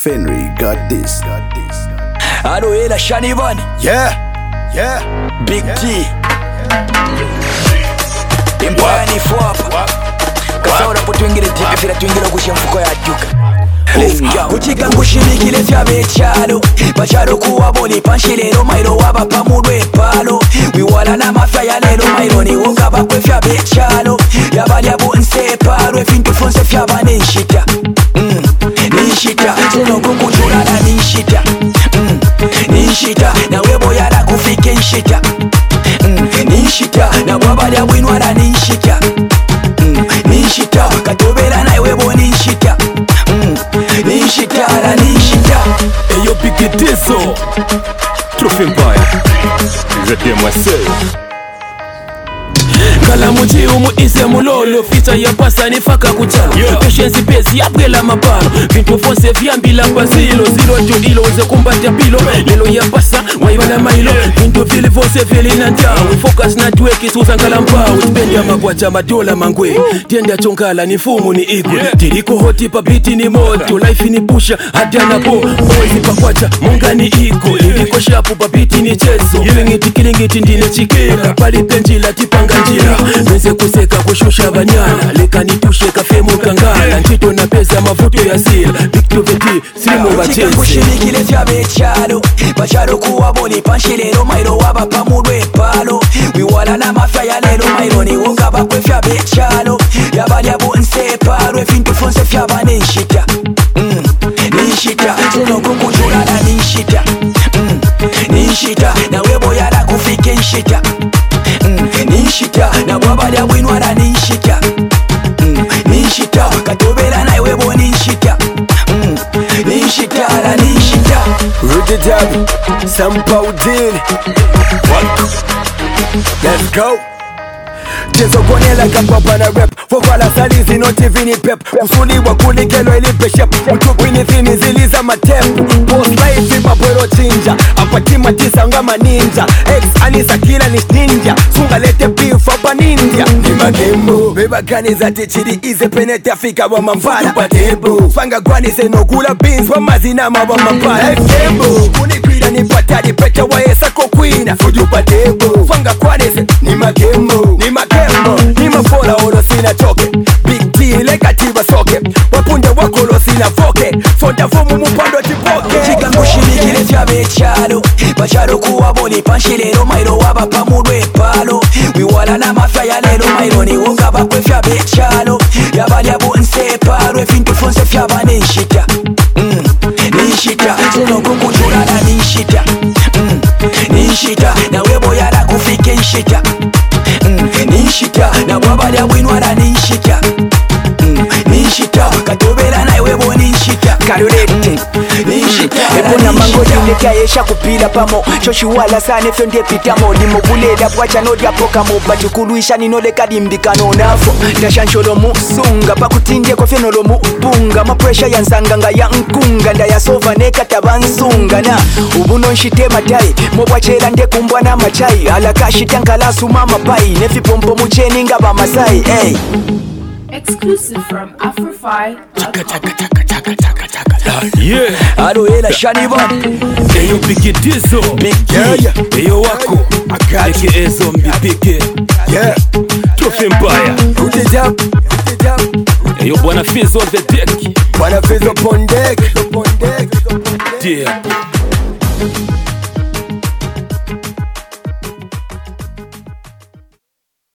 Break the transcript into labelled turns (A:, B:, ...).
A: Fenry got this.
B: Aroela Shanivan.
A: Yeah.
B: Big T. Empire ni fuapa. Kasaura potwingire tipe fira twingira kusha mfuko ya duka. Kuchika ngushirikire vya bechalo bachalo kuwaboni panshilero mailo waba pamudwe palo wiwala na mafya ya lero mailo ni woga bakwe vya bechalo yabali abo nsepalo efintu fonse vya banishita nishita zeno kukuchula na nishita nishita na webo yara kufike nshita nishita na wabali abwinwa na nishita nishita katobela na webo nishita nishita la nishita.
C: Eyo pikitizo Trophy Empire Je t'aime seul Kalamuji umu ise mulolo Fita ya pasa nifaka kuchalo Patience pesi ya brela mapano Vintu fonse viambila pasilo Zilo jodilo uze kumbate pilo Lelo ya pasa waibana mailo Vintu vili fonse vili nanda We focus na tuweki suza nkalampa Utipendi ya mabwacha madola mangwe Tienda chongala ni fumu ni igwe Tiriko hoti papiti ni moto Life ni pusha hadana po Mwezi pakwacha munga ni iko Iliko shapu papiti ni chezo Kilingiti ndine chikira Pali penjila tipanga njira Meze kuseka kushusha banyana Leka nitushe kafemu kangana Nchito na pesa mavuto ya sila Victoveti silimu bachensi
B: kushirikile vya bechalo bachalo kuwaboni panshilero mailo waba pamudwe palo wiwala na mafya ya lero mailo ni woga bakwe vya bechalo yabali abo nsepalo efintu fonse vya banishita nishita zeno kukuchula na nishita nishita na webo yara kufike nshita nishita na wabali abwinwa na nishita nishita katobela na webo nishita nishita la nishita.
C: Rudy Dab, Sampaudin Let's go Chezo konela kapapa na rap Fofala salizi noti vini pep Usuli wa kulikelo ilipe shep Mtupini thini ziliza matepu Post life mapwero chinja Apatima tisa ngama ninja Ex anisa kila ni ninja Sunga lete beef hapa ninja Ni magembo Beba kani za tichiri ize penete afika wa mamfara Tupatebu Fanga gwani senogula beans wa mazinama wa mamfara F-tembo Kunikwida ni patadi pecha wa esa kokwina Fuju patebu Fanga kwani se ni magembo Ni mafola olo sina choke Big T leka tiba soke Wapunde wako olo sina foke Fonda fomu mupando jipoke
B: Chika ngushirikile vya bechalo bachalo kuwaboni panshilero mailo waba pamudwe palo wiwala na mafya ya lero mailo ni woga bakwe vya bechalo yabali abo nsepalo efintu fonse vya banishita nishita zeno kukuchula na nishita nishita na webo yara kufike nshita nishita na wabali abwinwa na nishita nishita katobela na webo nishita
D: Karolete
B: nishita
D: Ebona mango dileka yesha kupila pamo Shoshi wala sane fende pitamo Limo buleda pwacha no diapoka mo Batukuluisha ninoleka dimbikano nafo Tashansholo mu sunga Pakutindye kofye nolo mu bunga Ma pressure yansanga nga ya nkunga Nda ya sova neka tabansunga Na ubuno nshite matai Mobwachela nde kumbwa na machai Alakashi tankalasu mama pai Nefi pompo mucheni nga ba masai hey.
E: Exclusive from Afrofy.
C: Yeah
B: Aroela Shanivan.
C: Eyo pikitizo
B: Big T.
C: Eyo wako Eke zombi pike Trophy Empire
A: Rudy Dab.
C: Eyo bwana Fizz on the deck
A: Wanna Fizz up on deck.
C: Yeah